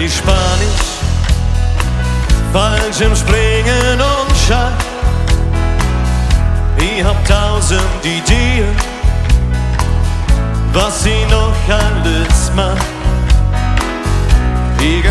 ich Spanisch, Fallschirmspringen und Schach. Ich hab 1000 Ideen, was sie noch alles macht. Ich